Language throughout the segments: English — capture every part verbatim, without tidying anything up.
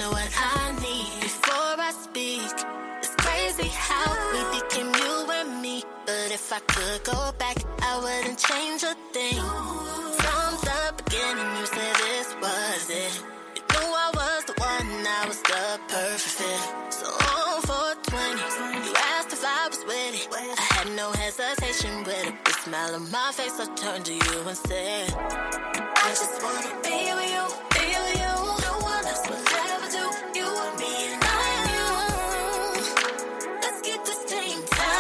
know what I need before I speak. It's crazy how we became you and me. But if I could go back, I wouldn't change a thing. From the beginning, you said this was it. You knew I was the one, I was the perfect fit. So on four twenty, you asked if I was with it. I had no hesitation with a big smile on my face. I turned to you and said, I just wanna be with you, be with you. No one else will ever do. You and me and I and you. Let's get this thing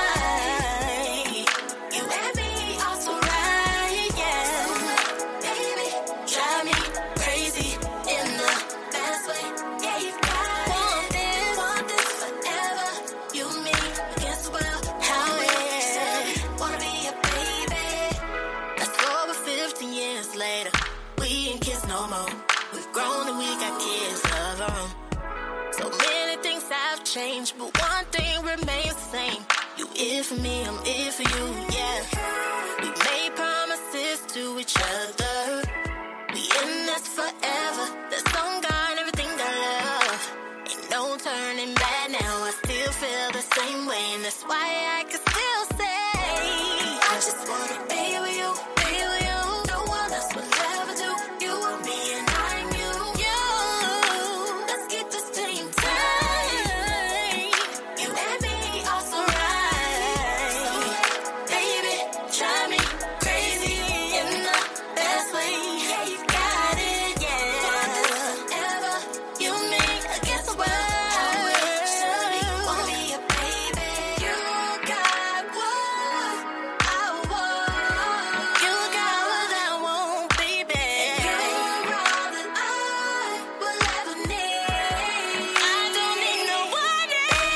tight. You and me are so right, yeah. Baby, drive me crazy in the best way. Yeah, you got want this, want this forever. You and me against the world. How it wanna be a baby. That's over fifteen years later. We ain't kids no more. We've grown and we got kids of our own. So many things have changed, but one thing remains the same. You it for me, I'm it for you, yeah. We made promises to each other. We in this forever. That's on God, everything I love. Ain't no turning back now. I still feel the same way, and that's why I can still say I just wanna be with you, be with you. No one else will ever do. You and me and I and you. You, let's get this thing tight. You and me are so right. Baby, drive me crazy in the best way. Yeah, you got it, yeah. Forever, you and me against the world. Wanna be a baby. You got what I want. You got what I want, baby. You're all that I will ever need. I don't need no one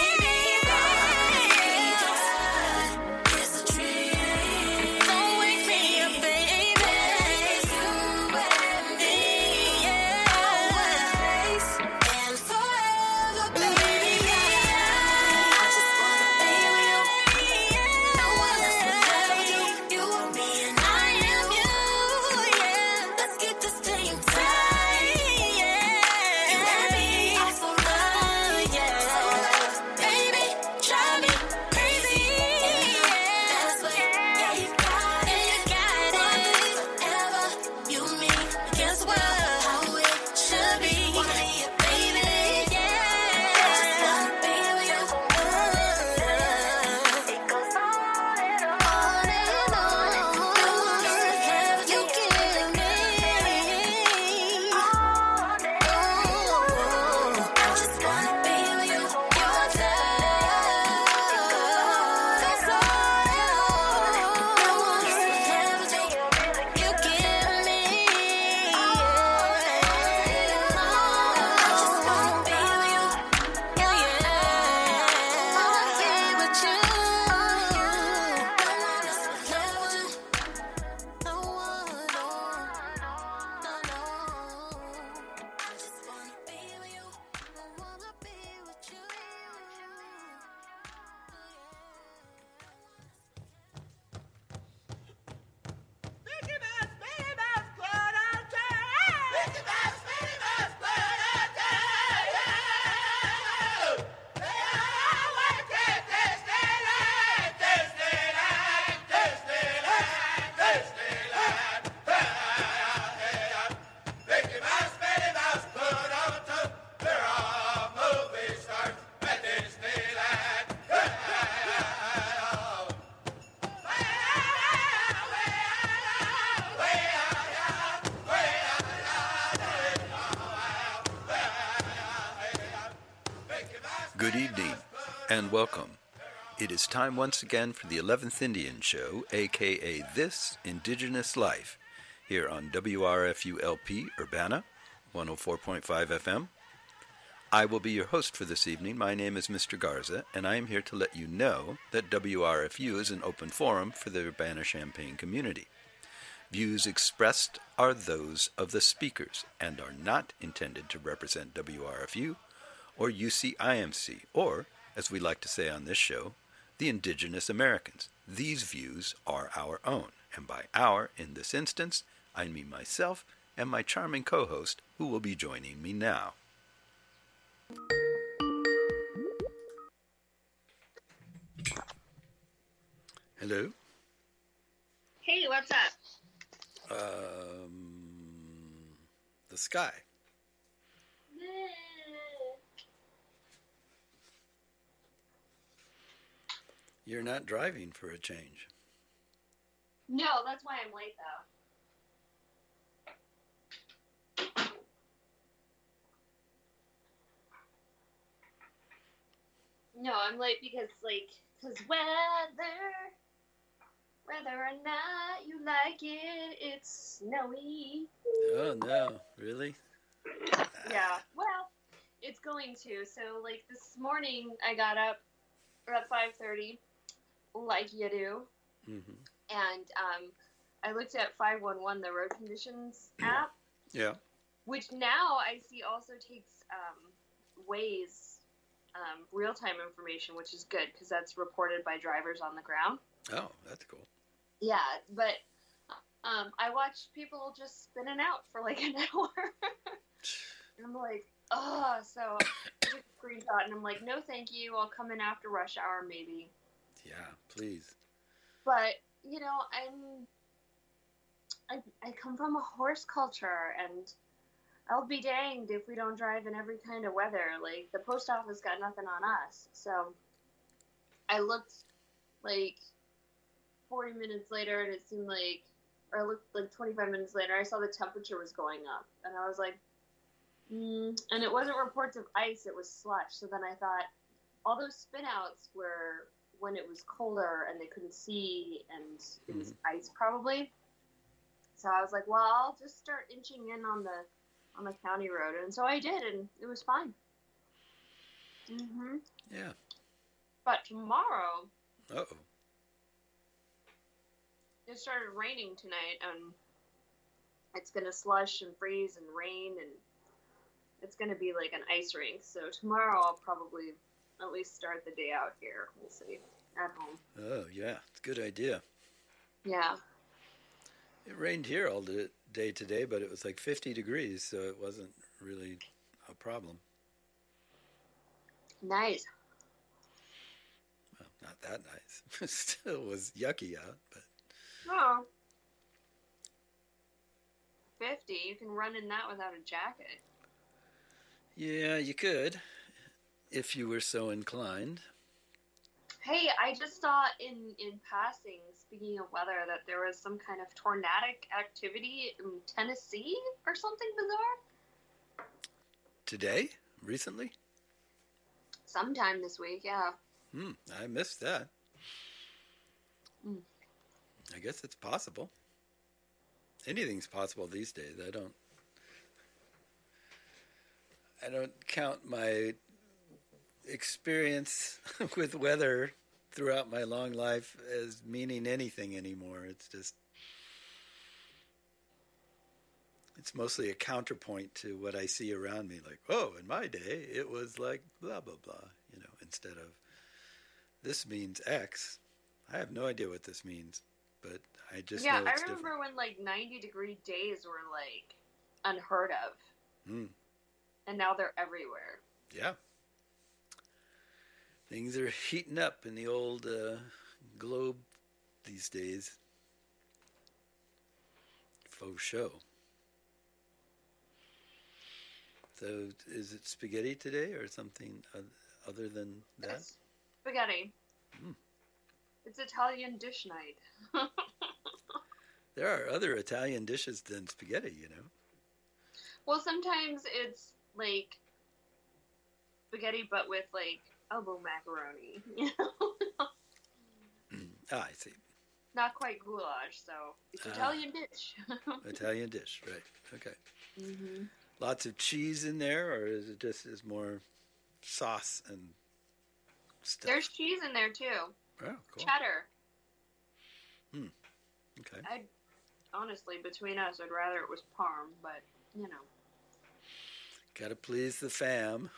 else. It's a dream. Don't wake me up, baby. You and me, yeah. Always and forever, baby. I just wanna be with you. No one else will ever do. You and me and I am you, yeah. Let's get this thing tight, yeah. You and me are so right, yeah. Baby, drive me crazy, yeah. That's what, yeah, you got it, you got it. Forever, you and me against the world. How it should be. Wanna be a baby, yeah. I just wanna be with you. It goes on and on and on. No one else will ever do. You give me all day. I just wanna be with you. Your love. It goes on and on. No one else will ever do. You give me all day. I just wanna be with you. Yeah, yeah. Wanna be with you. No one else will ever do. No one, no, no, no. I just wanna be with you. I wanna be with you. Mickey Mouse, Minnie Mouse, Club on Town. Mickey Mouse, Minnie Mouse, Club on Town. They are working Disneyland, Disneyland, Disneyland, Disneyland. Mickey Mouse, Minnie Mouse, Club on Town. They're all movie stars at Disneyland. Good evening and welcome. It is time once again for the eleventh Indian Show, aka This Indigenous Life, here on W R F U L P Urbana, one oh four point five F M. I will be your host for this evening. My name is Mister Garza, and I am here to let you know that W R F U is an open forum for the Urbana-Champaign community. Views expressed are those of the speakers and are not intended to represent W R F U or U C I M C, or, as we like to say on this show, the Indigenous Americans. These views are our own, and by our, in this instance, I mean myself and my charming co-host, who will be joining me now. Hello? Hey, what's up? Um, the sky. You're not driving for a change. No, that's why I'm late, though. No, I'm late because, like, because whether, whether or not you like it, it's snowy. Oh, no. Really? Yeah, well, it's going to. So, like, this morning I got up at five thirty, like you do, Mm-hmm. and um, I looked at five one one, the road conditions app, Yeah. which now I see also takes um, Waze um, real-time information, which is good because that's reported by drivers on the ground. Oh, that's cool. Yeah, but um, I watched people just spinning out for like an hour. And I'm like, oh, so I took a screenshot and I'm like, no, thank you. I'll come in after rush hour, maybe. Yeah, please. But, you know, I'm, I, I come from a horse culture, and I'll be danged if we don't drive in every kind of weather. Like, the post office got nothing on us. So I looked, like, forty minutes later, and it seemed like, or I looked, like, twenty-five minutes later, I saw the temperature was going up. And I was like, mm. And it wasn't reports of ice, it was slush. So then I thought, all those spin-outs were when it was colder and they couldn't see, and it was Mm-hmm. ice probably. So I was like, well, I'll just start inching in on the on the county road, and so I did, and it was fine. Mhm. Yeah. But tomorrow Uh-oh. it started raining tonight, and it's gonna slush and freeze and rain, and it's gonna be like an ice rink. So tomorrow I'll probably at least start the day out here. We'll see at home. Oh, yeah. It's a good idea. Yeah. It rained here all the day today, but it was like fifty degrees, so it wasn't really a problem. Nice. Well, not that nice. It still was yucky out, but Oh. fifty. You can run in that without a jacket. yeah, you could if you were so inclined. Hey, I just saw in, in passing, speaking of weather, that there was some kind of tornadic activity in Tennessee or something bizarre. Today? Recently? Sometime this week, yeah. Hmm, I missed that. Mm. I guess it's possible. Anything's possible these days. I don't I don't count my experience with weather throughout my long life as meaning anything anymore. It's just it's mostly a counterpoint to what I see around me, like, oh, in my day it was like blah blah blah, you know, instead of this means X. I have no idea what this means, but I just yeah, know I it's remember different. when like ninety degree days were like unheard of, Mm, and now they're everywhere. yeah. Things are heating up in the old uh, globe these days. Faux show. So, is it spaghetti today or something oth- other than that? It's spaghetti. Mm. It's Italian dish night. There are other Italian dishes than spaghetti, you know. Well, sometimes it's like spaghetti, but with like elbow macaroni. You know, Ah, I see. not quite goulash, so it's Ah. Italian dish. Italian dish, right. Okay. Mm-hmm. Lots of cheese in there, or is it just is more sauce and stuff? There's cheese in there too. Oh, cool. Cheddar. Okay. I honestly, between us, I'd rather it was parm, but you know. Gotta please the fam.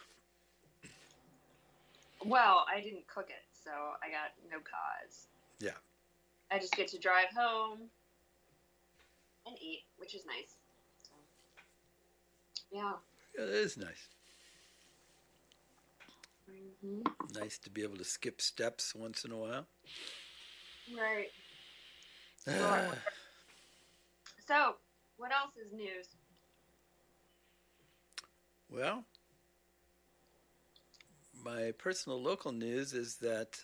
Well, I didn't cook it, so I got no cause. Yeah. I just get to drive home and eat, which is nice. So, yeah. Yeah, that is nice. Mm-hmm. Nice to be able to skip steps once in a while. Right. Ah, So, what else is news? well, my personal local news is that.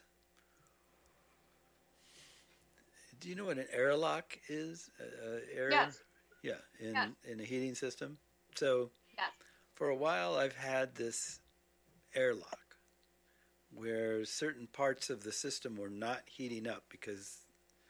Do you know what an airlock is? Uh, air, Yes. yeah, in Yes. in a heating system. So Yes. for a while, I've had this airlock where certain parts of the system were not heating up because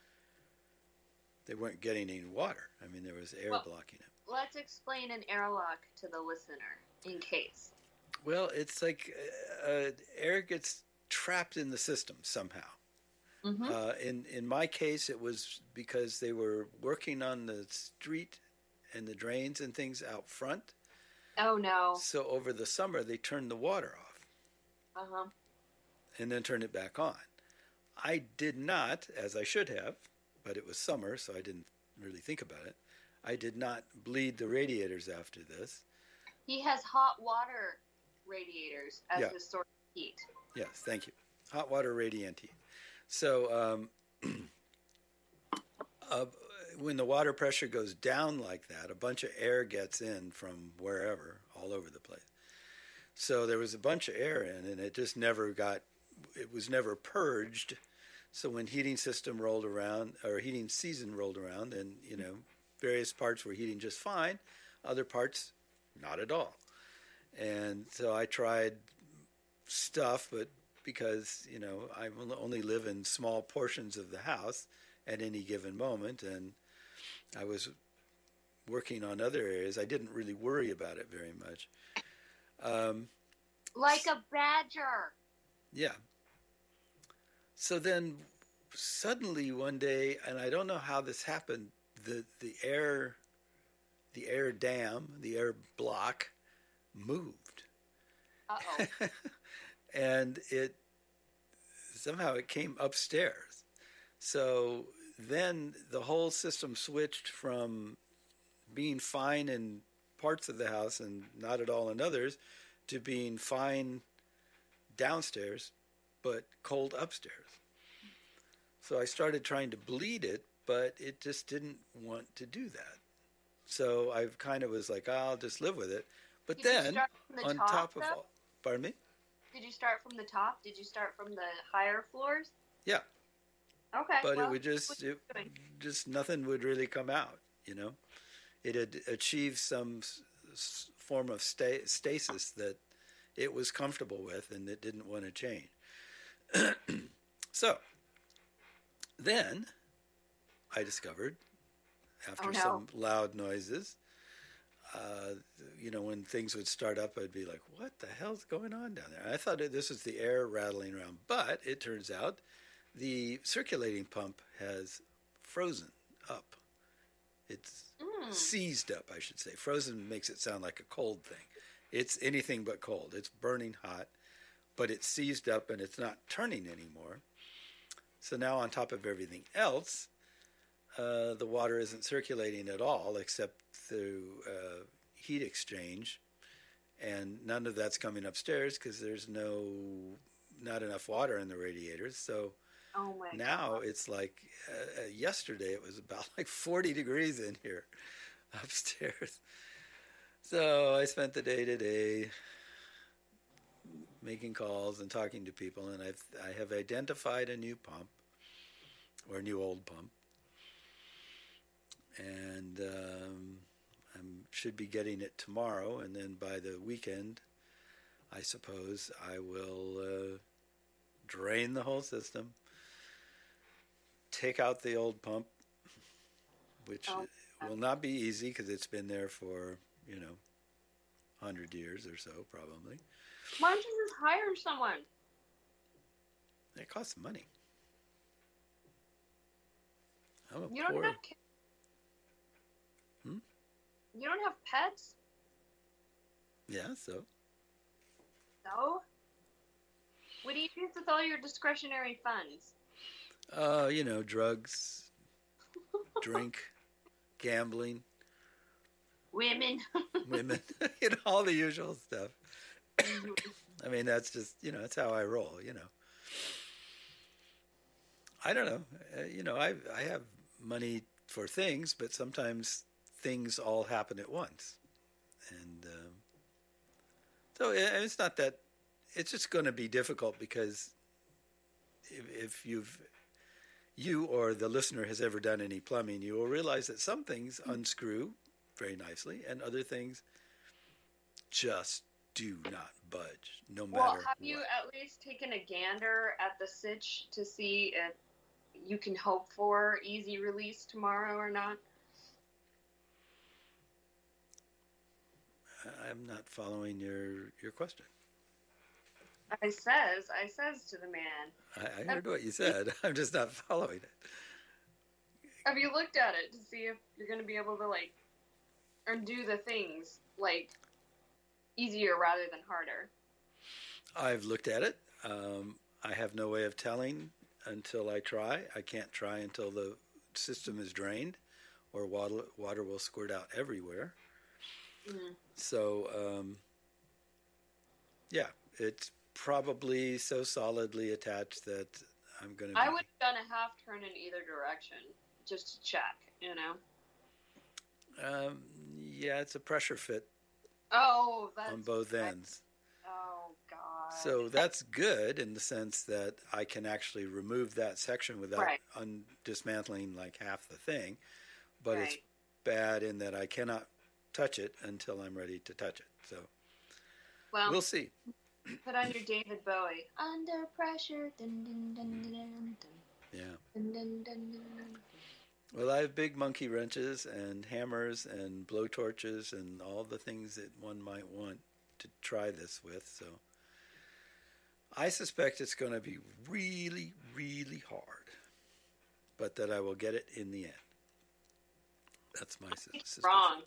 they weren't getting any water. I mean, there was air Well- blocking it. Let's explain an airlock to the listener, in case. Well, it's like uh, uh, air gets trapped in the system somehow. Mm-hmm. Uh, in in my case, it was because they were working on the street and the drains and things out front. Oh, no. So over the summer, they turned the water off Uh-huh. and then turned it back on. I did not, as I should have, but it was summer, so I didn't really think about it. I did not bleed the radiators after this. He has hot water radiators as Yeah. his source of heat. Yes, thank you. Hot water radiant heat. So um, uh, when the water pressure goes down like that, a bunch of air gets in from wherever, all over the place. So there was a bunch of air in, and it just never got, it was never purged. So when heating system rolled around, or heating season rolled around, and, you know, various parts were heating just fine, other parts, not at all. And so I tried stuff, but because, you know, I only live in small portions of the house at any given moment, and I was working on other areas, I didn't really worry about it very much. Um, Like a badger. yeah. So then suddenly one day, and I don't know how this happened, the, the air, the air dam, the air block moved. Uh-oh. And it somehow it came upstairs. So then the whole system switched from being fine in parts of the house and not at all in others to being fine downstairs but cold upstairs. So I started trying to bleed it, but it just didn't want to do that. So I kind of was like, oh, I'll just live with it. But Did you then start from the on top, top of though? all, pardon me? Did you start from the top? Did you start from the higher floors? Yeah. Okay. But well, it would just, what you it, doing? just nothing would really come out, you know. It had achieved some s- s- form of sta- stasis that it was comfortable with, and it didn't want to change. So then I discovered, after Oh, no. some loud noises, uh, you know, when things would start up, I'd be like, what the hell's going on down there? I thought this was the air rattling around, but it turns out the circulating pump has frozen up. It's Mm. seized up, I should say. Frozen makes it sound like a cold thing. It's anything but cold. It's burning hot, but it's seized up and it's not turning anymore. So now on top of everything else, uh, the water isn't circulating at all except through uh, heat exchange, and none of that's coming upstairs because there's no not enough water in the radiators. So Oh my now God. it's like uh, uh, yesterday it was about like forty degrees in here upstairs. So I spent the day today making calls and talking to people, and I've I have identified a new pump or a new old pump, and um, I should be getting it tomorrow, and then by the weekend, I suppose I will uh, drain the whole system, take out the old pump, which Oh. will not be easy because it's been there for, you know, one hundred years or so, probably. Why don't you just hire someone? It costs money. I'm a You don't poor... have kids. Hmm? You don't have pets? Yeah, so... No? What do you do with all your discretionary funds? Uh, you know, drugs, drink, gambling, Women. women, you know, all the usual stuff. I mean, that's just, you know, that's how I roll, you know. I don't know. Uh, you know, I I have money for things, but sometimes things all happen at once. And um, so it's not that, it's just going to be difficult because if, if you've, you or the listener has ever done any plumbing, you will realize that some things unscrew very nicely and other things just do not budge, no matter Well, have what. you at least taken a gander at the sitch to see if you can hope for easy release tomorrow or not? I'm not following your your question. I says, I says to the man, I, I heard what you said. I'm just not following it. have you looked at it to see if you're going to be able to, like, or do the things, like, easier rather than harder? I've looked at it. Um, I have no way of telling until I try. I can't try until the system is drained or water, water will squirt out everywhere. Mm-hmm. So, um, yeah, it's probably so solidly attached that I'm going to I would have done a half turn in either direction just to check, you know? Um, yeah, it's a pressure fit Oh, that's... on both ends. Oh, God. So that's good in the sense that I can actually remove that section without Right. un- dismantling like half the thing. But it's Right. bad in that I cannot touch it until I'm ready to touch it. So Well, we'll see. put on your David Bowie. Under pressure. Dun, dun, dun, dun, dun, dun. Yeah. Dun, dun, dun, dun, dun. Well, I have big monkey wrenches and hammers and blowtorches and all the things that one might want to try this with. So I suspect it's going to be really, really hard, but that I will get it in the end. That's my sus- It's suspicion. wrong.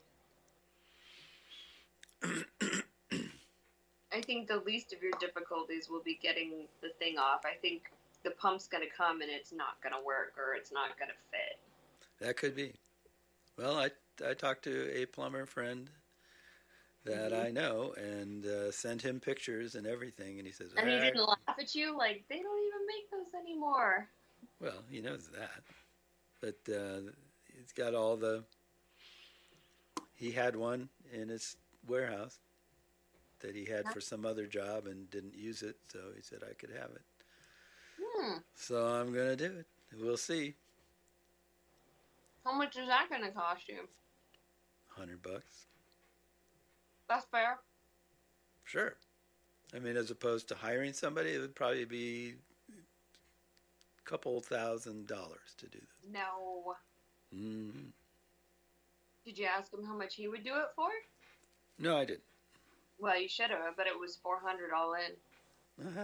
I think the least of your difficulties will be getting the thing off. I think the pump's going to come and it's not going to work or it's not going to fit. That could be. Well, I I talked to a plumber friend that Mhm. I know and uh, sent him pictures and everything, and he says, And he "Ah." didn't laugh at you like, they don't even make those anymore. Well, he knows that, but uh, he's got all the. He had one in his warehouse that he had for some other job and didn't use it, so he said I could have it. Hmm. So I'm gonna do it. We'll see. How much is that going to cost you? Hundred bucks, That's fair. sure. I mean, as opposed to hiring somebody, it would probably be a couple thousand dollars to do this. No. Mm-hmm. Did you ask him how much he would do it for? No, I didn't. Well, you should have, but it was four hundred all in. Nah,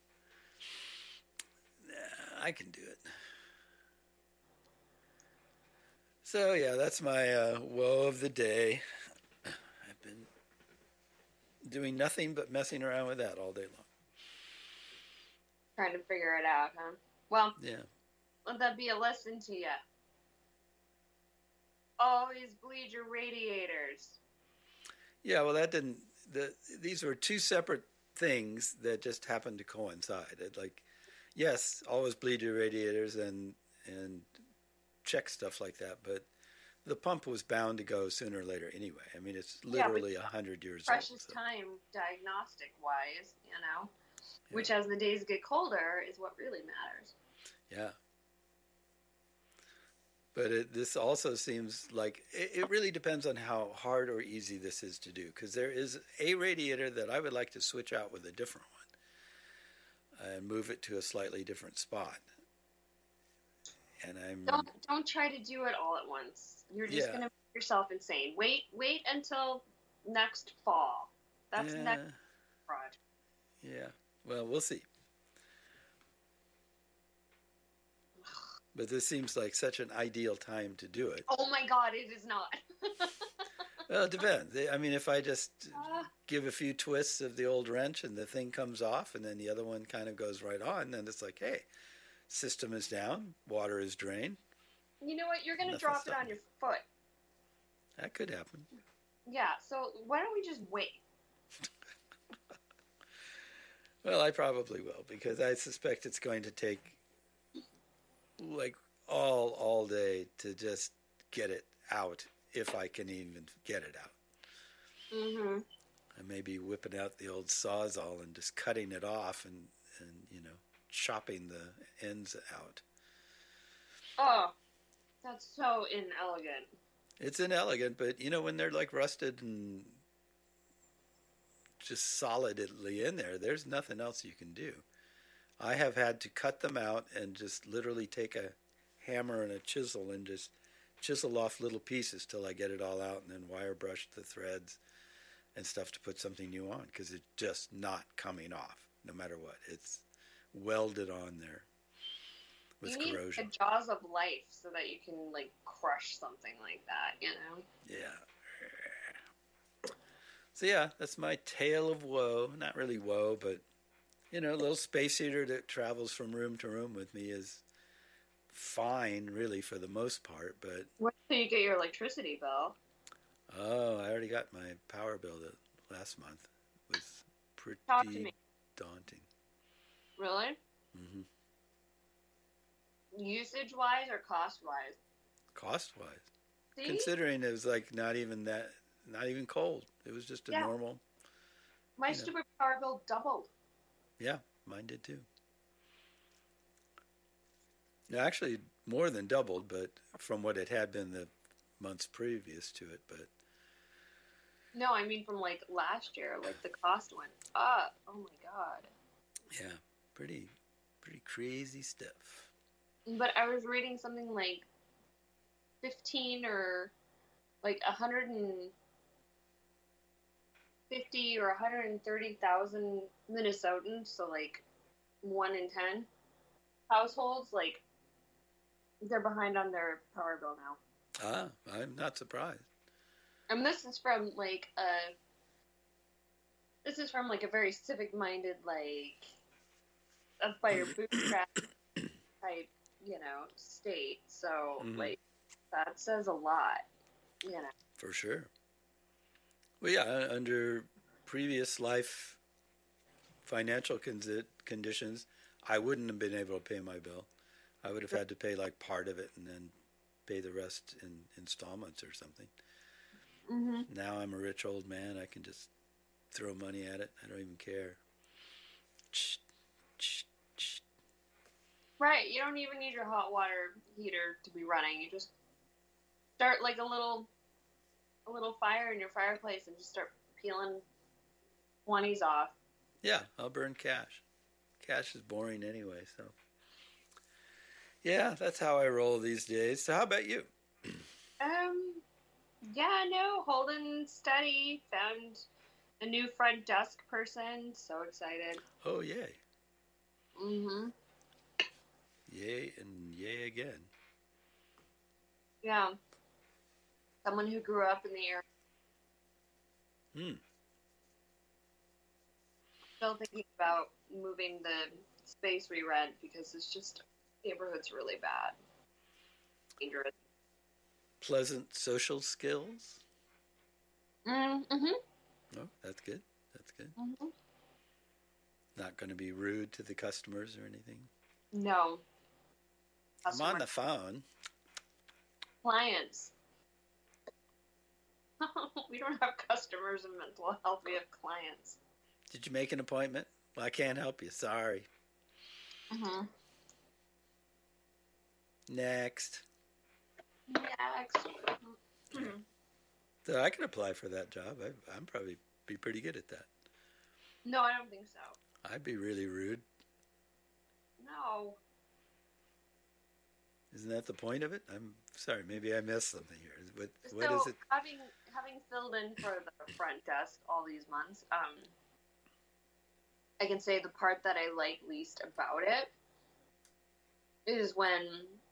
I can do it. So yeah, that's my uh, woe of the day. I've been doing nothing but messing around with that all day long. Trying to figure it out, huh? Well, Yeah. let that be a lesson to you. Always bleed your radiators. Yeah, well, that didn't. The these were two separate things that just happened to coincide. It, like, yes, always bleed your radiators and and check stuff like that, but the pump was bound to go sooner or later anyway. I mean, it's Yeah, but literally a hundred years Precious old. So. time diagnostic-wise, you know, which as the days get colder is what really matters. Yeah. But it, this also seems like it, it really depends on how hard or easy this is to do, because there is a radiator that I would like to switch out with a different one and move it to a slightly different spot. And I'm Don't don't try to do it all at once. You're just Yeah. gonna make yourself insane. Wait wait until next fall. That's yeah, next project. yeah. Well, we'll see. But this seems like such an ideal time to do it. Oh my God, it is not. Well, it depends. I mean, if I just Ah. give a few twists of the old wrench and the thing comes off and then the other one kind of goes right on, then it's like, hey, system is down, water is drained. You know what? You're gonna Nothing's drop it stopping on your foot. That could happen. Yeah. So why don't we just wait? Well, I probably will, because I suspect it's going to take like all all day to just get it out, if I can even get it out. Mm-hmm. I may be whipping out the old Sawzall and just cutting it off and, and you know, chopping the ends out. Oh, that's so inelegant. It's inelegant, but, you know, when they're like rusted and just solidly in there, there's nothing else you can do. I have had to cut them out and just literally take a hammer and a chisel and just chisel off little pieces till I get it all out, and then wire brush the threads and stuff to put something new on, because it's just not coming off, no matter what. It's welded on there with you need corrosion. the jaws of life so that you can, like, crush something like that, you know? Yeah. So yeah, that's my tale of woe. Not really woe, but, you know, a little space heater that travels from room to room with me is fine, really, for the most part, but... When do you get your electricity bill? Oh, I already got my power bill that last month. It was pretty Talk to me. daunting. Really? Mm-hmm. Usage-wise or cost-wise? Cost-wise. See? Considering it was like not even that, not even cold. It was just a Yeah. normal. My you know. stupid power bill doubled. Yeah, mine did too. No, actually, more than doubled, but from what it had been the months previous to it. But No, I mean from, like, last year. Like, the cost went up. Oh, my God. yeah, pretty, pretty crazy stuff. But I was reading something like fifteen or like one hundred fifty or one hundred thirty thousand Minnesotans, so like one in ten households, like they're behind on their power bill now. Ah, I'm not surprised. And this is from like a this is from like a very civic minded, like up by your bootstrap type, you know, state. So Mhm. like that says a lot, you know. For sure. Well, yeah, under previous life financial con- conditions, I wouldn't have been able to pay my bill. I would have had to pay like part of it and then pay the rest in installments or something. Mm-hmm. Now I'm a rich old man. I can just throw money at it. I don't even care. Right, you don't even need your hot water heater to be running. You just start like a little a little fire in your fireplace and just start peeling twenties off. Yeah, I'll burn cash. Cash is boring anyway, so. Yeah, that's how I roll these days. So how about you? Um, yeah, no, holding steady. Found a new front desk person. So excited. Oh, yay. Mm-hmm. Yay and yay again. Yeah. Someone who grew up in the area. Hmm. Still thinking about moving the space we rent because it's just neighborhood's really bad. Dangerous. Pleasant social skills? Mm-hmm. Oh, that's good. That's good. Mm-hmm. Not going to be rude to the customers or anything? No. I'm on the phone. Clients. We don't have customers in mental health. We have clients. Did you make an appointment? Well, I can't help you. Sorry. Mm-hmm. Next. Next. Mm-hmm. So I could apply for that job. I, I'm probably be pretty good at that. No, I don't think so. I'd be really rude. No. Isn't that the point of it? I'm sorry. Maybe I missed something here. What, So what is it? having having filled in for the front desk all these months, um, I can say the part that I like least about it is when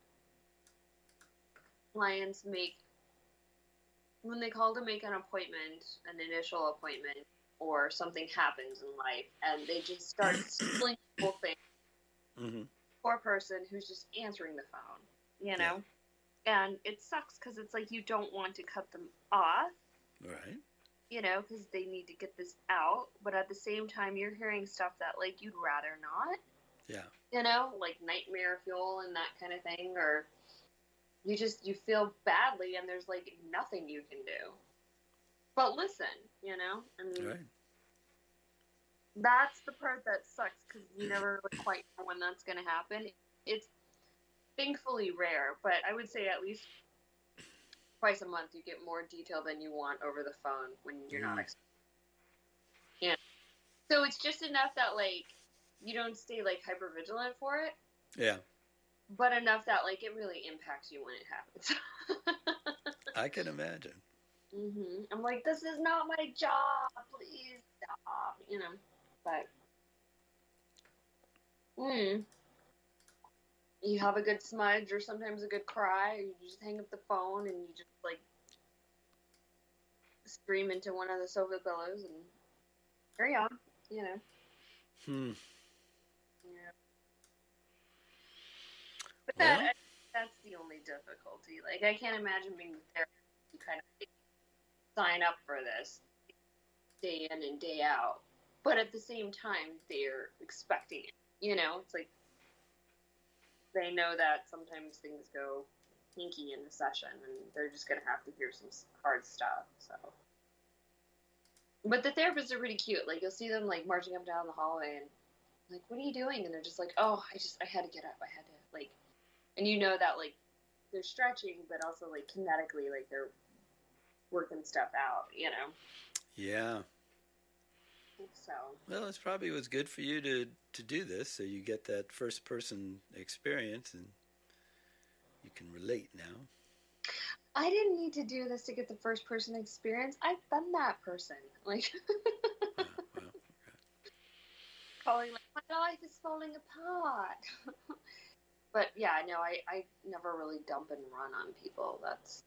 clients make when they call to make an appointment, an initial appointment, or something happens in life, and they just start spilling the whole thing. Mm-hmm. Poor person who's just answering the phone, you know? Yeah. And it sucks because it's like you don't want to cut them off, Right. you know, because they need to get this out. But at the same time, you're hearing stuff that, like, you'd rather not. Yeah. You know, like nightmare fuel and that kind of thing. Or you just, you feel badly and there's, like, nothing you can do. But listen, you know? I mean, Right. that's the part that sucks because you never really quite know when that's going to happen. It's thankfully rare, but I would say at least twice a month you get more detail than you want over the phone when you're Mm. not expecting. Yeah. So it's just enough that, like, you don't stay, like, hyper vigilant for it, Yeah. but enough that, like, it really impacts you when it happens. I can imagine. hmm I'm like, this is not my job. Please stop. You know, but mm, you have a good smudge or sometimes a good cry, or you just hang up the phone and you just, like, scream into one of the sofa pillows and carry on. You know. Hmm. Yeah. But that Well. that's the only difficulty. Like, I can't imagine being there to kind of like, sign up for this day in and day out. But at the same time, they're expecting it. You know, it's like they know that sometimes things go hinky in the session, and they're just gonna have to hear some hard stuff. So, but the therapists are pretty cute. Like, you'll see them like marching up and down the hallway, and like, what are you doing? And they're just like, oh, I just I had to get up. I had to like, and you know that like they're stretching, but also like kinetically, like they're working stuff out. You know. Yeah. So. Well, it probably was good for you to, to do this, so you get that first person experience and you can relate now. I didn't need to do this to get the first person experience. I've been that person. Like, Oh, well, okay. calling like, my life is falling apart. But yeah, no, I, I never really dump and run on people. That's,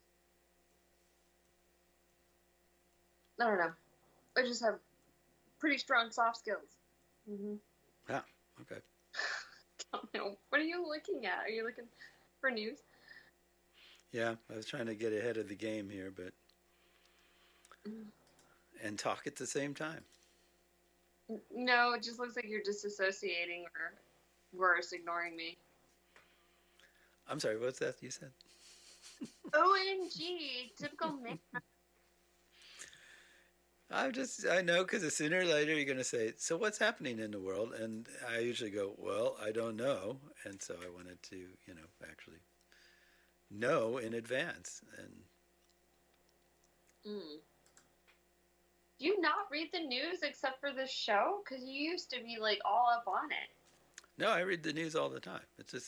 I don't know. I just have pretty strong soft skills. Mm-hmm. Ah, okay. Don't know. What are you looking at? Are you looking for news? Yeah, I was trying to get ahead of the game here, but Mm. and talk at the same time. No, it just looks like you're disassociating or worse, ignoring me. I'm sorry, what's that you said? O M G, typical man. I just, I know, because sooner or later you're going to say, so what's happening in the world? And I usually go, well, I don't know. And so I wanted to, you know, actually know in advance. And Mm. Do you not read the news except for this show? Because you used to be, like, all up on it. no, I read the news all the time. It's just,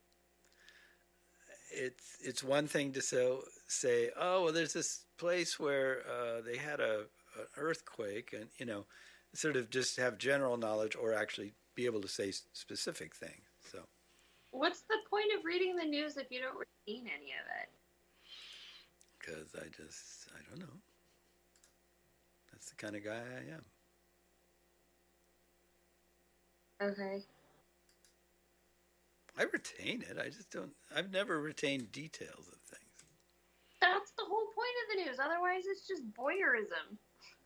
it's it's one thing to so say, oh, well, there's this place where uh, they had a an earthquake, and you know, sort of just have general knowledge or actually be able to say specific things. So, What's the point of reading the news if you don't retain any of it? because I just, I don't know. That's the kind of guy I am. Okay. I retain it. I just don't. I've never retained details of things. That's the whole point of the news. Otherwise, it's just voyeurism.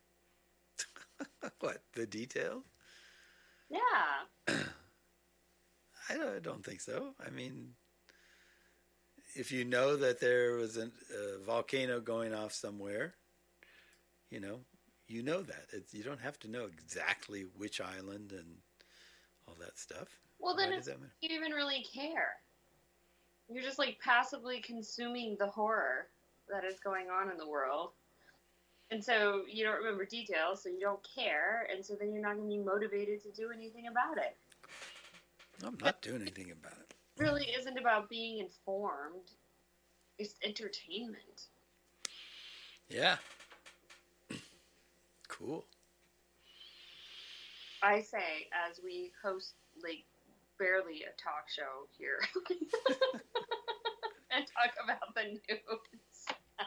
What, the details? Yeah. I don't, I don't think so. I mean, if you know that there was a, a volcano going off somewhere, you know, you know that. It's, you don't have to know exactly which island and all that stuff. Well, then Why it's, does that matter? you even really care. You're just, like, passively consuming the horror that is going on in the world. And so you don't remember details, so you don't care, and so then you're not going to be motivated to do anything about it. I'm not doing anything about it. It really isn't about being informed. It's entertainment. Yeah. Cool. I say, as we host, like, barely a talk show here, and talk about the news.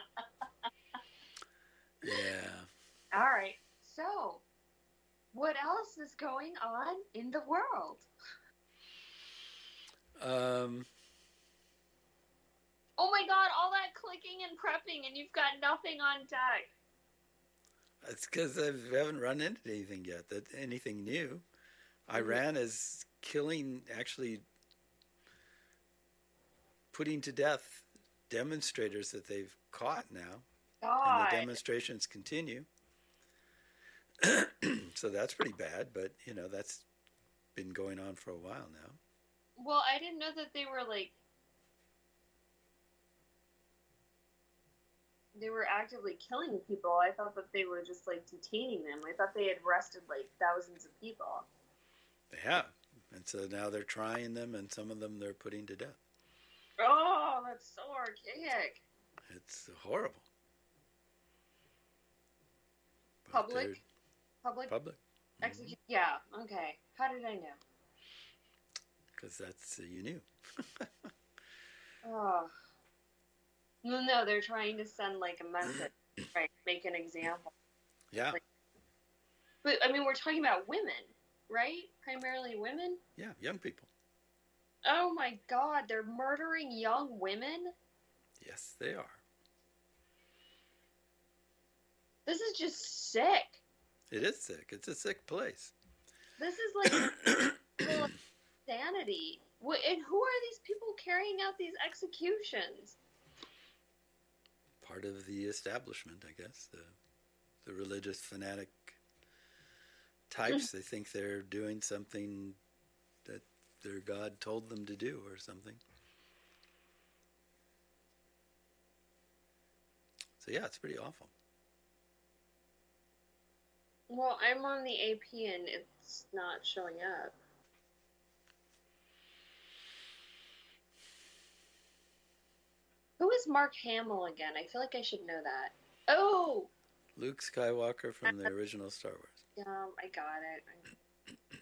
Yeah. All right. So, what else is going on in the world? Um, Oh my god, all that clicking and prepping, and you've got nothing on deck. It's because I haven't run into anything yet, that anything new. Iran is killing, actually putting to death demonstrators that they've caught now. God. And the demonstrations continue. So that's pretty bad, but, you know, that's been going on for a while now. Well, I didn't know that they were, like, they were actively killing people. I thought that they were just, like, detaining them. I thought they had arrested, like, thousands of people. They have. And so now they're trying them, and some of them they're putting to death. Oh, that's so archaic. It's horrible. But Public? they're- Public? Public. Execution? Yeah, okay. How did I know? Because that's, uh, you knew. Oh. No, no, they're trying to send, like, a message, right? Make an example. Yeah. Like, but, I mean, we're talking about women, right? Primarily women? Yeah, young people. Oh my god, they're murdering young women? Yes, they are. This is just sick. It is sick. It's a sick place. This is like full of insanity. What, and who are these people carrying out these executions? Part of the establishment, I guess. The the religious fanatic types. They think they're doing something that their God told them to do or something. So yeah, it's pretty awful. Well, I'm on the A P and it's not showing up. Who is Mark Hamill again? I feel like I should know that. Oh! Luke Skywalker from the original Star Wars. Um, I got it.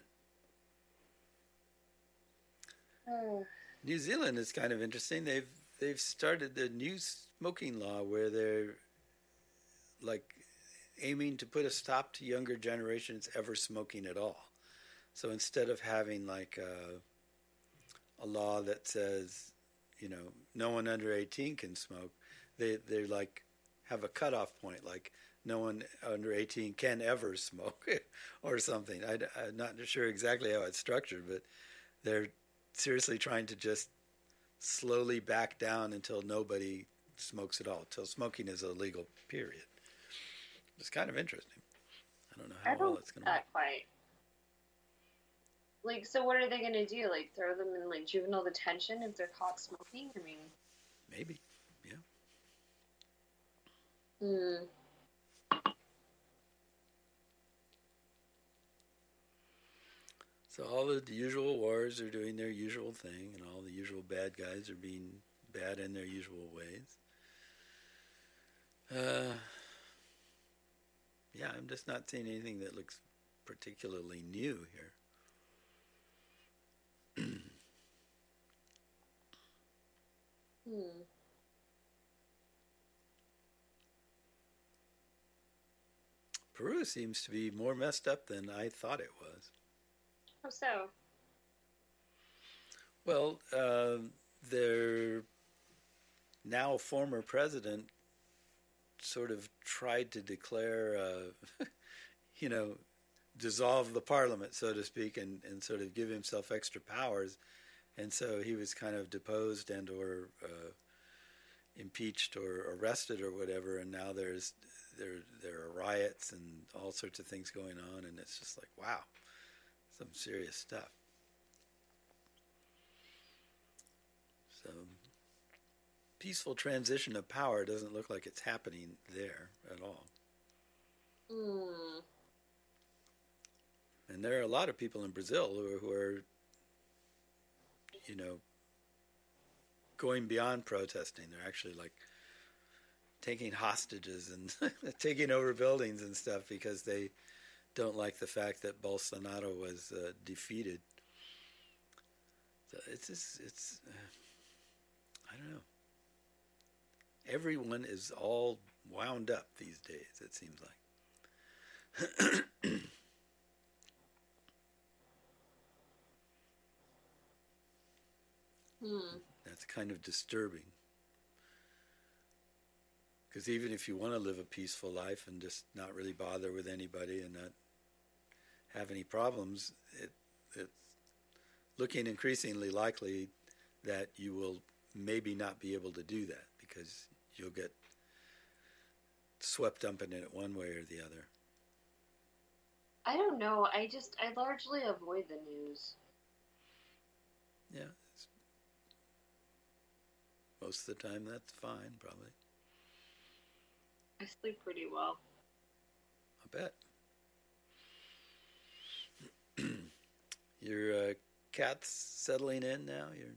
Oh. New Zealand is kind of interesting. They've they've started the new smoking law where they're like aiming to put a stop to younger generations ever smoking at all. So instead of having like a, a law that says, you know, no one under eighteen can smoke, they they like have a cutoff point, like no one under eighteen can ever smoke or something. I, I'm not sure exactly how it's structured, but they're seriously trying to just slowly back down until nobody smokes at all, until smoking is illegal, period. It's kind of interesting. I don't know how I don't well it's going to that work. quite. Like, so what are they going to do? Like, throw them in, like, juvenile detention if they're caught smoking? I mean... Maybe, yeah. Hmm. So all the usual wars are doing their usual thing, and all the usual bad guys are being bad in their usual ways. Uh, yeah, I'm just not seeing anything that looks particularly new here. Hmm. Peru seems to be more messed up than I thought it was. How so? Well, uh, their now former president sort of tried to declare, uh, you know, dissolve the parliament, so to speak, and, and sort of give himself extra powers. And so he was kind of deposed and or uh, impeached or arrested or whatever. And now there's there there are riots and all sorts of things going on, and it's just like, wow, some serious stuff. So peaceful transition of power doesn't look like it's happening there at all. Hmm. And there are a lot of people in Brazil who are, who are, you know, going beyond protesting. They're actually like taking hostages and taking over buildings and stuff because they don't like the fact that Bolsonaro was uh, defeated. So it's just, it's, uh, I don't know. Everyone is all wound up these days, it seems like. Hmm. That's kind of disturbing. Because even if you want to live a peaceful life and just not really bother with anybody and not have any problems, it, it's looking increasingly likely that you will maybe not be able to do that because you'll get swept up in it one way or the other. I don't know. I just, I largely avoid the news. Yeah. It's, most of the time, that's fine, probably. I sleep pretty well. I bet. Your uh, cat's settling in now? Your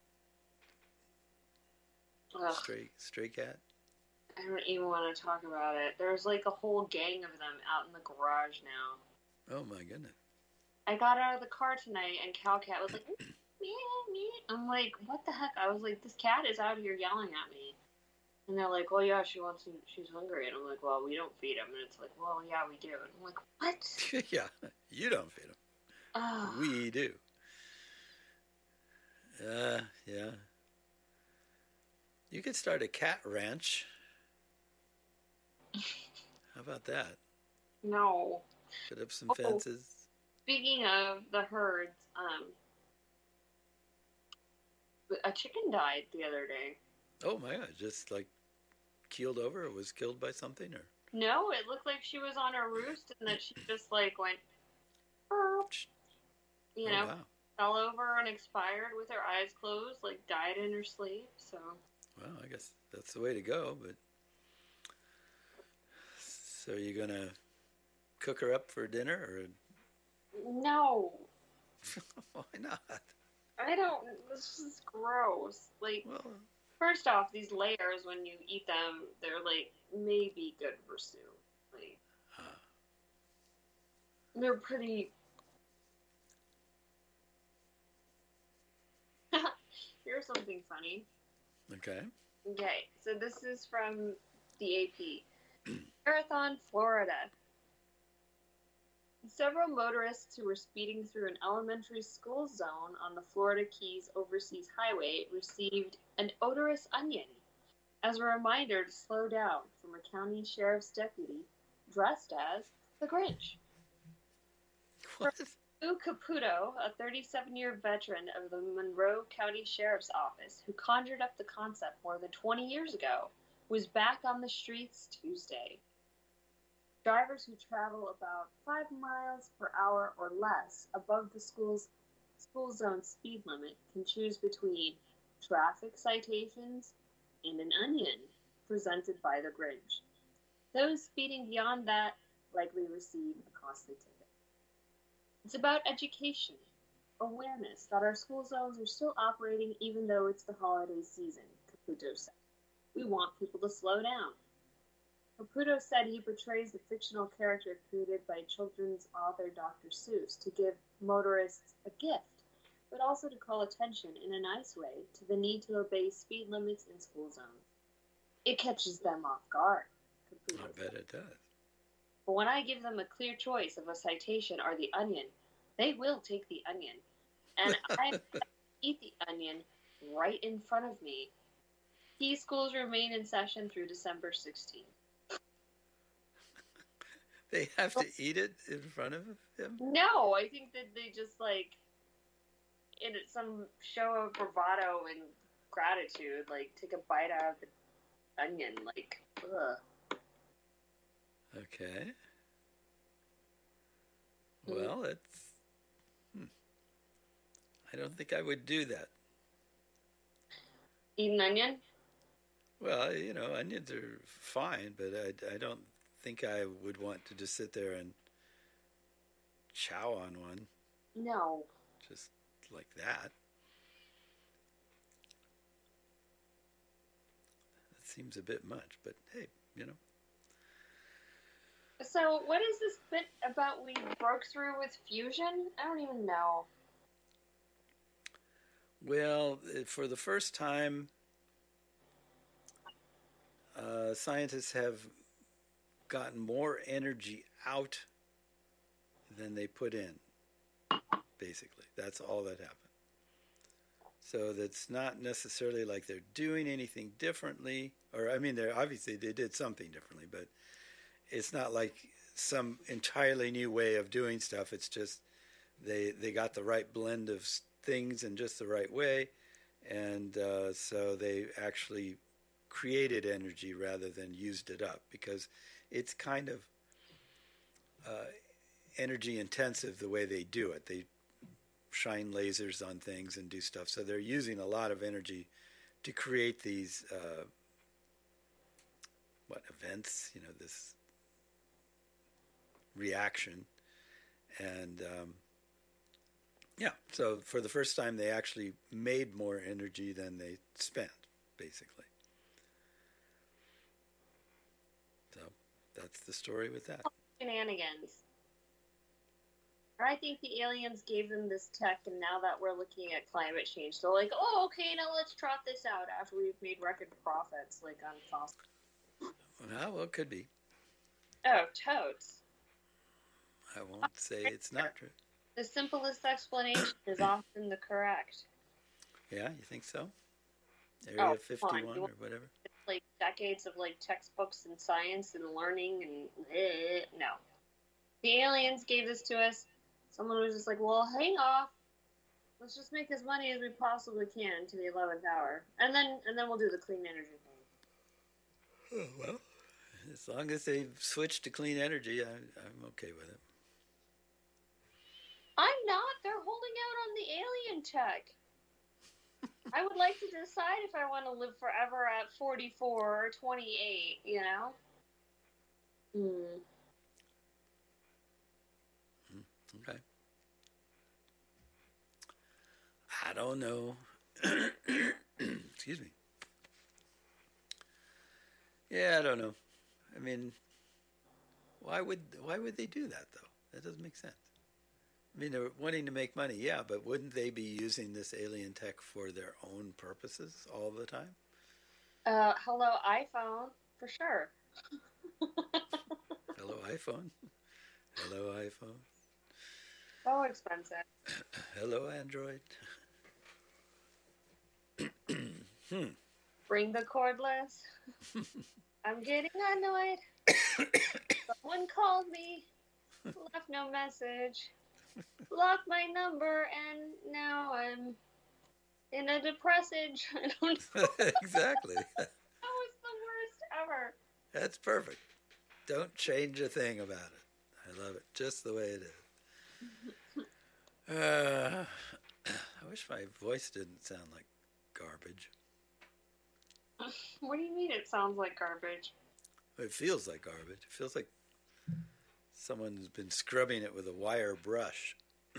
Ugh, stray stray cat? I don't even want to talk about it. There's like a whole gang of them out in the garage now. Oh my goodness. I got out of the car tonight and Cow Cat was like, meow, meow. I'm like, what the heck? I was like, this cat is out here yelling at me. And they're like, well, yeah, she wants to, she's hungry. And I'm like, well, we don't feed him. And it's like, well, yeah, we do. And I'm like, what? Yeah, you don't feed them. Oh. We do. Uh, yeah. You could start a cat ranch. How about that? No. Put up some Oh. fences. Speaking of the herds, um, a chicken died the other day. Oh my God, just like keeled over or was killed by something or? No, it looked like she was on a roost and that she just like went, "Burp," you Oh, know, wow. fell over and expired with her eyes closed, like died in her sleep. So, Well, I guess that's the way to go, but so you're gonna cook her up for dinner or? no, Why not? I don't, this is gross. Like, Well, first off, these layers, when you eat them, they're like maybe good for soup. Like, uh, they're pretty. Here's something funny. okay. Okay, so this is from the A P. Marathon, Florida. Several motorists who were speeding through an elementary school zone on the Florida Keys Overseas Highway received an odorous onion as a reminder to slow down from a county sheriff's deputy dressed as the Grinch. What? Lou Caputo, a thirty-seven-year veteran of the Monroe County Sheriff's Office who conjured up the concept more than twenty years ago, was back on the streets Tuesday. Drivers who travel about five miles per hour or less above the school's school zone speed limit can choose between traffic citations and an onion presented by the Grinch. Those speeding beyond that likely receive a costly ticket. It's about education, awareness that our school zones are still operating even though it's the holiday season, Caputo said. We want people to slow down. Caputo said he portrays the fictional character created by children's author Doctor Seuss to give motorists a gift, but also to call attention in a nice way to the need to obey speed limits in school zones. It catches them off guard, Caputo I said. bet it does. But when I give them a clear choice of a citation or the onion, they will take the onion. And I eat the onion right in front of me. Key schools remain in session through December sixteenth. They have to eat it in front of him? No, I think that they just like, in some show of bravado and gratitude, like take a bite out of the onion, like, ugh. Okay. Well, it's... Hmm. I don't think I would do that. Eat an onion? Well, you know, onions are fine, but I, I don't think I would want to just sit there and chow on one No. just like that. That seems a bit much, but hey, you know. So, what is this bit about we broke through with fusion? I don't even know. Well, uh, for the first time, uh, scientists have gotten more energy out than they put in, basically. That's all that happened. So that's not necessarily like they're doing anything differently, or I mean, they're obviously they did something differently, but it's not like some entirely new way of doing stuff. It's just they they got the right blend of things in just the right way, and uh, so they actually created energy rather than used it up, because it's kind of uh, energy intensive the way they do it. They shine lasers on things and do stuff, so they're using a lot of energy to create these uh, what events, you know, this reaction, and um, yeah, so for the first time they actually made more energy than they spent, basically. So that's the story with that. Shenanigans. I think the aliens gave them this tech, and now that we're looking at climate change, they're like, oh, okay, now let's trot this out after we've made record profits, like on fossil. Well, well, it could be. Oh, totes. I won't say it's not true. The simplest explanation is often the correct. Yeah, you think so? Area Oh, fifty-one fine. or whatever? It's like decades of like textbooks and science and learning and eh, no. The aliens gave this to us. Someone was just like, well, hang off. Let's just make as money as we possibly can to the eleventh hour. And then and then we'll do the clean energy thing. Oh, well, as long as they switch to clean energy, I, I'm okay with it. I'm not. They're holding out on the alien tech. I would like to decide if I want to live forever at forty-four or twenty-eight, you know? Hmm. Okay. I don't know. Excuse me. Yeah, I don't know. I mean, why would why would they do that though? That doesn't make sense. I mean, they're wanting to make money, yeah, but wouldn't they be using this alien tech for their own purposes all the time? Uh, hello, iPhone, for sure. Hello, iPhone. Hello, iPhone. So expensive. Hello, Android. hmm. Bring the cordless. I'm getting annoyed. Someone called me, left no message, blocked my number, and now I'm in a depressage. I don't know. Exactly. That was the worst ever. That's perfect. Don't change a thing about it. I love it just the way it is. Uh, I wish my voice didn't sound like garbage. What do you mean it sounds like garbage? It feels like garbage. It feels like someone's been scrubbing it with a wire brush.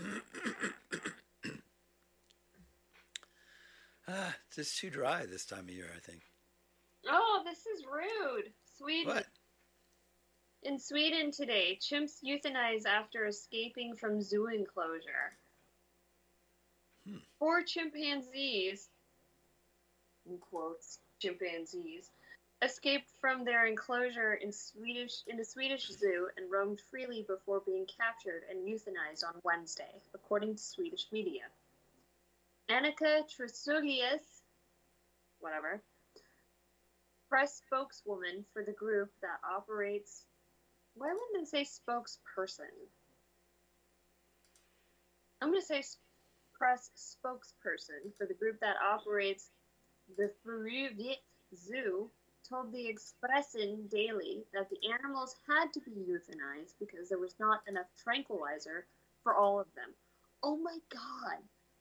ah, it's just too dry this time of year, I think. Oh, this is rude. Sweden. What? In Sweden today, chimps euthanized after escaping from zoo enclosure. Hmm. Four chimpanzees, in quotes, chimpanzees, escaped from their enclosure in Swedish in a Swedish zoo and roamed freely before being captured and euthanized on Wednesday, according to Swedish media. Annika Treselius, whatever, press spokeswoman for the group that operates. Why wouldn't they say spokesperson? I'm going to say press spokesperson for the group that operates the Furuvik Zoo told the Expressen Daily that the animals had to be euthanized because there was not enough tranquilizer for all of them. Oh my god.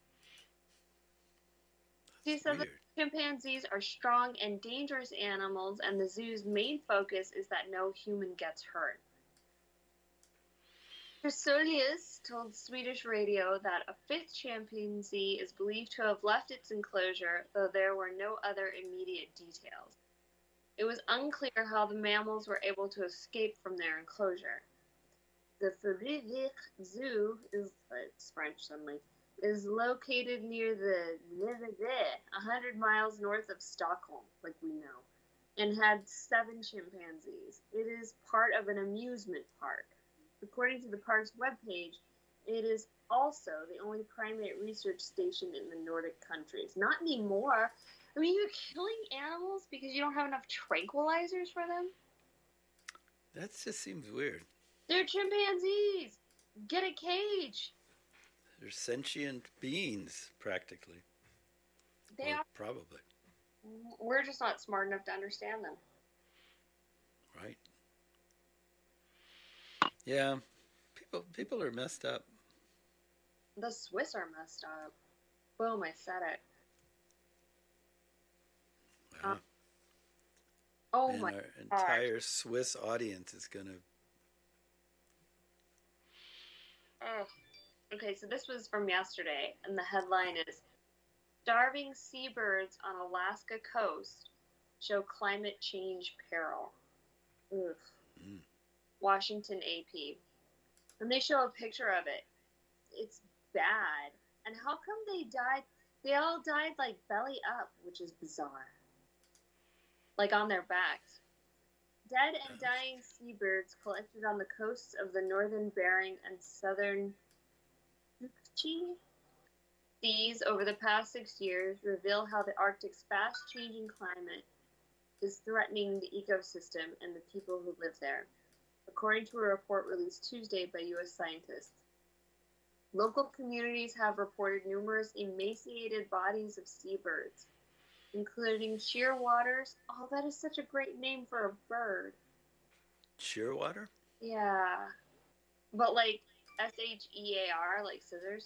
She said that chimpanzees are strong and dangerous animals, and the zoo's main focus is that no human gets hurt. Treselius told Swedish radio that a fifth chimpanzee is believed to have left its enclosure, though there were no other immediate details. It was unclear how the mammals were able to escape from their enclosure. The Furuvik Zoo is, it's French suddenly, is located near the one hundred miles north of Stockholm, like we know, and had seven chimpanzees. It is part of an amusement park. According to the park's webpage, it is also the only primate research station in the Nordic countries. Not anymore. I mean, you're killing animals because you don't have enough tranquilizers for them? That just seems weird. They're chimpanzees! Get a cage! They're sentient beings, practically. They or are. Probably. We're just not smart enough to understand them. Right. Yeah. People people are messed up. The Swiss are messed up. Boom, I said it. Wow. Um, oh and my our God. entire Swiss audience is going to... Oh. Okay, so this was from yesterday, and the headline is, Starving Seabirds on Alaska Coast Show Climate Change Peril. Oof. Mm. Washington A P. And they show a picture of it. It's bad. And how come they died? They all died like belly up, which is bizarre. Like on their backs. Dead and dying seabirds collected on the coasts of the northern Bering and southern Chukchi seas over the past six years reveal how the Arctic's fast-changing climate is threatening the ecosystem and the people who live there, according to a report released Tuesday by U S scientists. Local communities have reported numerous emaciated bodies of seabirds, including shearwaters. Oh, that is such a great name for a bird. Shearwater? Yeah. But like S H E A R, like scissors.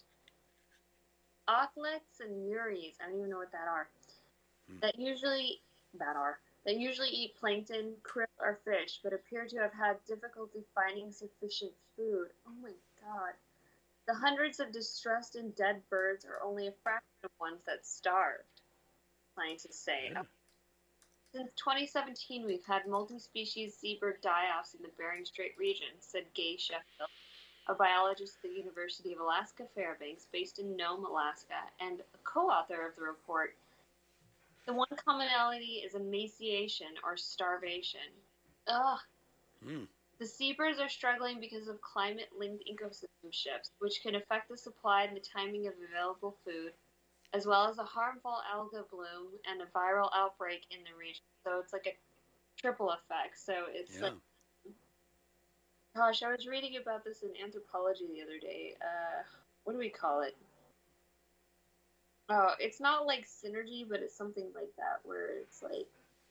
Auklets and muries, I don't even know what that are. Hmm. That usually, that are, that usually eat plankton, krill, or fish, but appear to have had difficulty finding sufficient food. Oh my God. The hundreds of distressed and dead birds are only a fraction of ones that starved, scientists say. Yeah. Since twenty seventeen, we've had multi-species seabird die-offs in the Bering Strait region, said Gay Sheffield, a biologist at the University of Alaska Fairbanks, based in Nome, Alaska, and a co-author of the report. The one commonality is emaciation or starvation. Ugh. Mm. The seabirds are struggling because of climate-linked ecosystem shifts, which can affect the supply and the timing of available food, as well as a harmful alga bloom and a viral outbreak in the region. So it's like a triple effect. So it's yeah. like, gosh, I was reading about this in Anthropology the other day. Uh, what do we call it? Oh, it's not like synergy, but it's something like that, where it's like,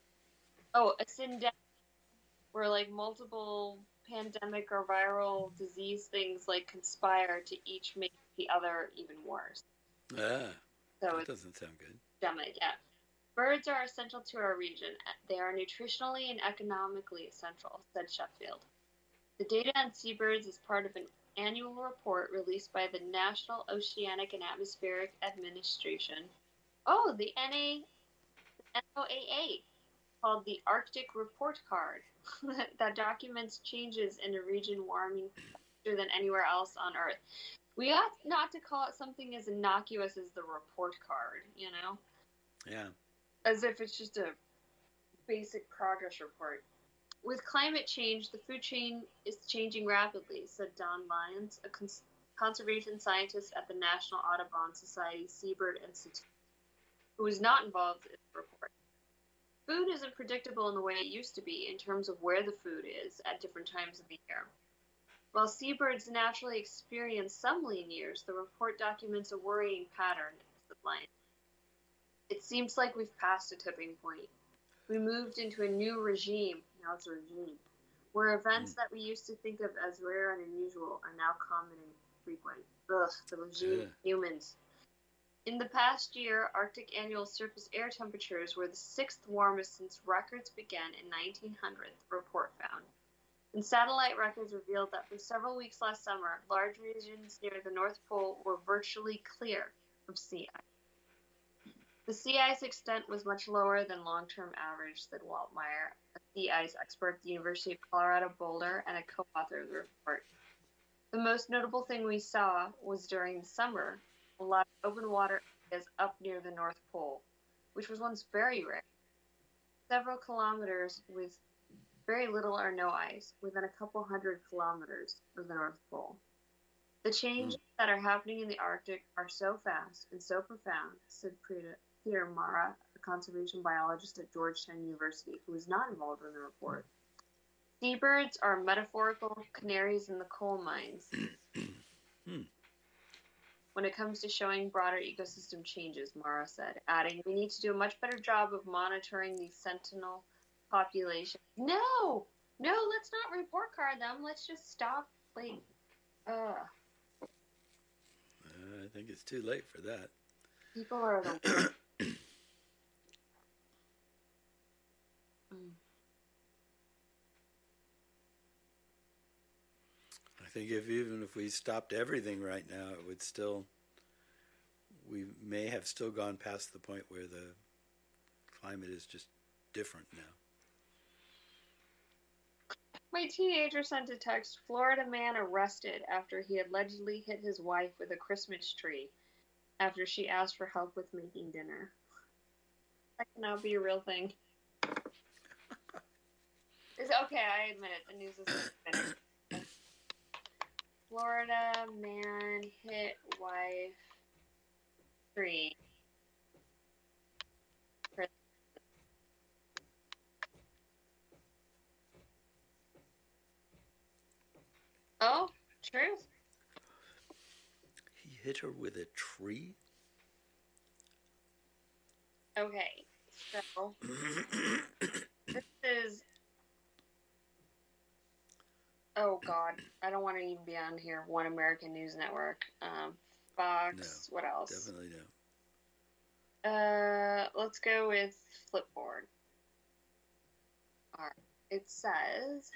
oh, a syndemic, where like multiple pandemic or viral disease things like conspire to each make the other even worse. Ah, so that doesn't sound good. Pandemic, yeah. Birds are essential to our region. They are nutritionally and economically essential, said Sheffield. The data on seabirds is part of an annual report released by the National Oceanic and Atmospheric Administration. Oh, the N A, N O A A, called the Arctic Report Card, that documents changes in a region warming faster than anywhere else on Earth. We ought not to call it something as innocuous as the report card, you know? Yeah. As if it's just a basic progress report. With climate change, the food chain is changing rapidly, said Don Lyons, a cons- conservation scientist at the National Audubon Society Seabird Institute, who was not involved in the report. Food isn't predictable in the way it used to be in terms of where the food is at different times of the year. While seabirds naturally experience some lean years, the report documents a worrying pattern, said Lyons. It seems like we've passed a tipping point. We moved into a new regime, now it's a regime, where events mm. that we used to think of as rare and unusual are now common and frequent. Ugh, the regime of yeah. humans. In the past year, Arctic annual surface air temperatures were the sixth warmest since records began in nineteen hundred, the report found. And satellite records revealed that for several weeks last summer, large regions near the North Pole were virtually clear of sea ice. The sea ice extent was much lower than long-term average, said Walt Meyer, a sea ice expert at the University of Colorado Boulder and a co-author of the report. The most notable thing we saw was during the summer, a lot of open water areas up near the North Pole, which was once very rare. Several kilometers with very little or no ice, within a couple hundred kilometers of the North Pole. The changes mm. that are happening in the Arctic are so fast and so profound, said Peter Mara, a conservation biologist at Georgetown University, who was not involved in the report. Seabirds are metaphorical canaries in the coal mines hmm. when it comes to showing broader ecosystem changes, Mara said, adding, we need to do a much better job of monitoring the sentinel population. No! No, let's not report card them. Let's just stop, like, uh. Uh, I think it's too late for that. People are the I think if even if we stopped everything right now, it would still, we may have still gone past the point where the climate is just different now. My teenager sent a text, Florida man arrested after he allegedly hit his wife with a Christmas tree after she asked for help with making dinner. That cannot be a real thing. It's okay, I admit it. The news is finished. Florida man hit wife tree. Oh, truth. He hit her with a tree? Okay, so this is... Oh, God. I don't want to even be on here. One American News Network. Um, Fox. No, what else? Definitely no. Uh, let's go with Flipboard. All right. It says...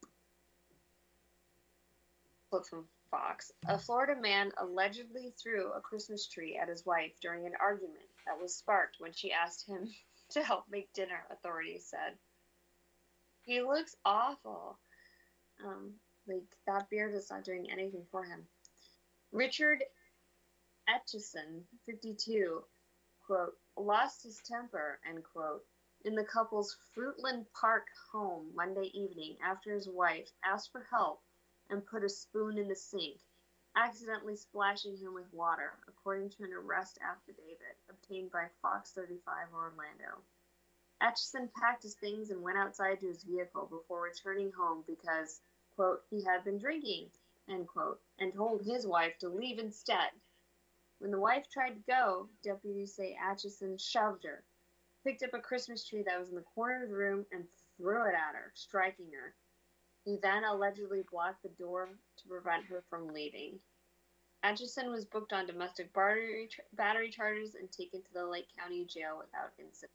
Flip from Fox. A Florida man allegedly threw a Christmas tree at his wife during an argument that was sparked when she asked him to help make dinner, authorities said. He looks awful. Um, like, that beard is not doing anything for him. Richard Etchison, fifty-two, quote, lost his temper, end quote, in the couple's Fruitland Park home Monday evening after his wife asked for help and put a spoon in the sink, accidentally splashing him with water, according to an arrest affidavit obtained by Fox thirty-five Orlando. Etchison packed his things and went outside to his vehicle before returning home because, quote, he had been drinking, end quote, and told his wife to leave instead. When the wife tried to go, deputies say Atchison shoved her, picked up a Christmas tree that was in the corner of the room, and threw it at her, striking her. He then allegedly blocked the door to prevent her from leaving. Atchison was booked on domestic battery, battery charges and taken to the Lake County Jail without incident.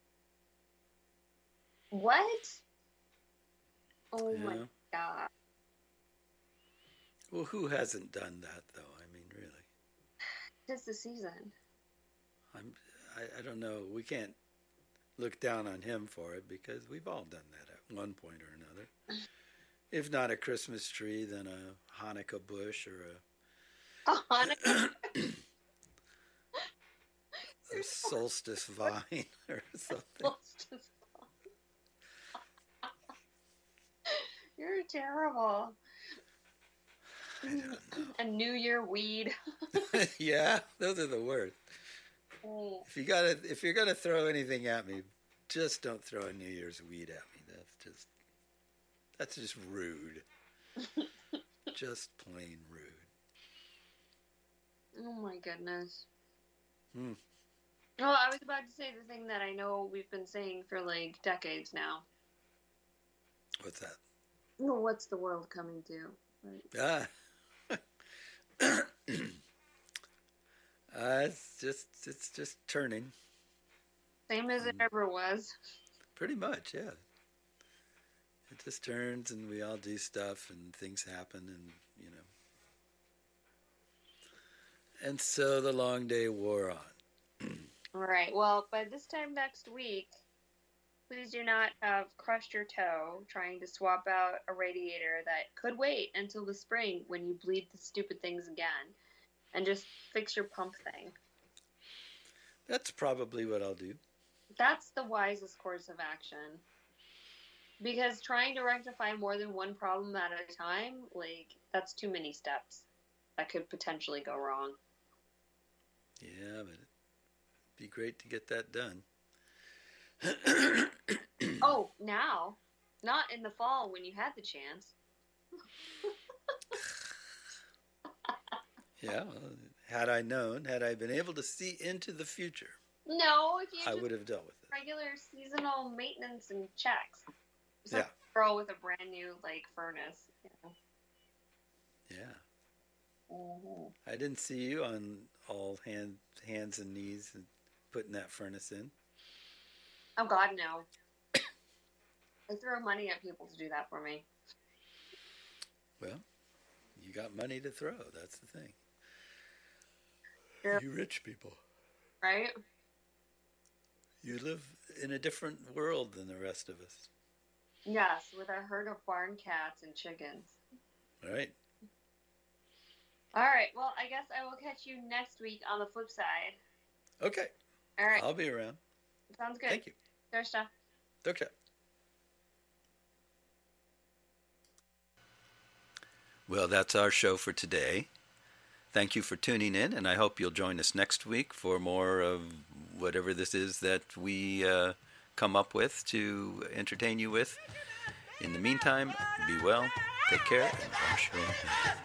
What? Oh yeah. my God. Well, who hasn't done that, though? I mean, really. Tis the season. I'm, I, I don't know. We can't look down on him for it because we've all done that at one point or another. If not a Christmas tree, then a Hanukkah bush or a, a Hanukkah a solstice vine or something. Solstice vine. You're terrible. I don't know. A New Year weed. Yeah, those are the worst. Oh. If you gotta, if you're gonna throw anything at me, just don't throw a New Year's weed at me. That's just. That's just rude. Just plain rude. Oh my goodness. Hmm. Well, I was about to say the thing that I know we've been saying for like decades now. What's that? Well, what's the world coming to? Ah. uh, it's just it's just turning. Same as it ever was. Pretty much, yeah. It just turns and we all do stuff and things happen and, you know. And so the long day wore on. All right. Well, by this time next week, please do not have crushed your toe trying to swap out a radiator that could wait until the spring when you bleed the stupid things again. And just fix your pump thing. That's probably what I'll do. That's the wisest course of action. Because trying to rectify more than one problem at a time, like, that's too many steps. that could potentially go wrong. Yeah, but it'd be great to get that done. Oh, now, not in the fall when you had the chance. Yeah, well, had I known, had I been able to see into the future, No, if you I just would have dealt with it. regular seasonal maintenance and checks. Just Yeah. like a girl with a brand new like furnace. You know? Yeah. Mm-hmm. I didn't see you on all hand, hands and knees and putting that furnace in. Oh God, no. I throw money at people to do that for me. Well, you got money to throw. That's the thing. Yeah. You rich people. Right? You live in a different world than the rest of us. Yes, with a herd of barn cats and chickens. All right. All right. Well, I guess I will catch you next week on the flip side. Okay. All right. I'll be around. Sounds good. Thank you. Dorsha. Okay. Well, that's our show for today. Thank you for tuning in, and I hope you'll join us next week for more of whatever this is that we uh, come up with to entertain you with. In the meantime, be well, take care, and wash your hands.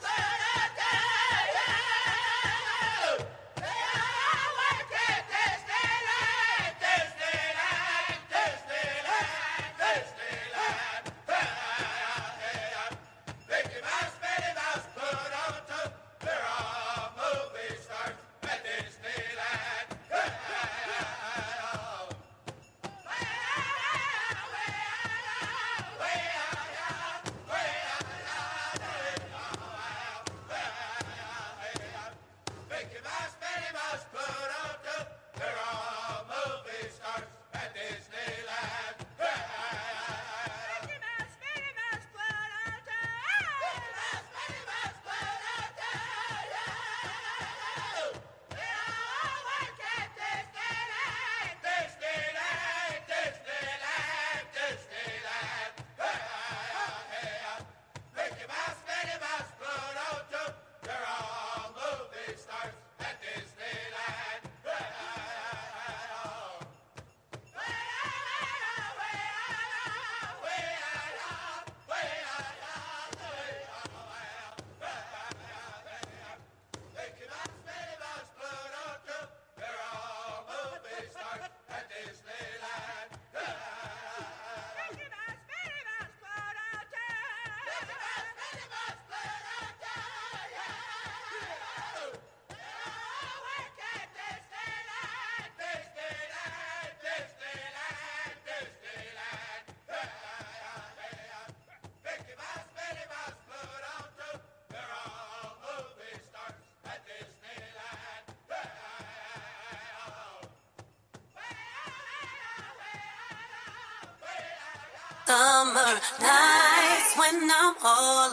Summer nights when I'm all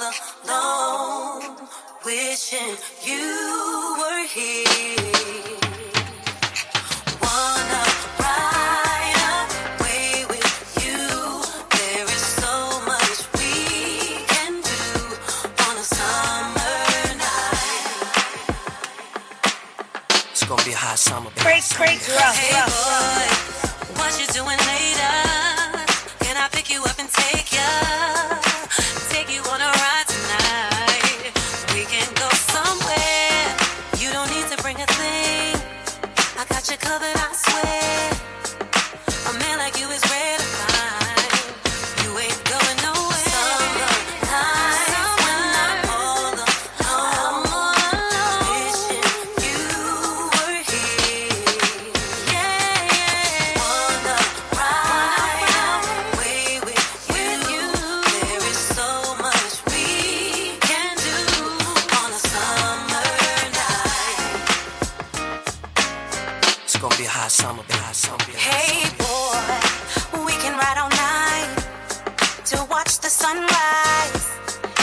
alone, wishing you were here. Wanna ride away with you. There is so much we can do on a summer night. It's gonna be a hot summer, baby. Break, break, rough, Hey rough, boy, rough. what you doing later? Can I pick you up and take ya? Take you on a ride tonight. We can go somewhere. You don't need to bring a thing. I got you covered, I swear. A man like you is rare to find. You ain't going nowhere. Summer nights when I'm all alone, wishing you were here. Yeah, yeah. Wanna ride away with you. There is so much we can do on a summer night. It's gonna be a hot summer, baby. Hot summer, be a hot Hey summer. boy, we can ride all night to watch the sunrise.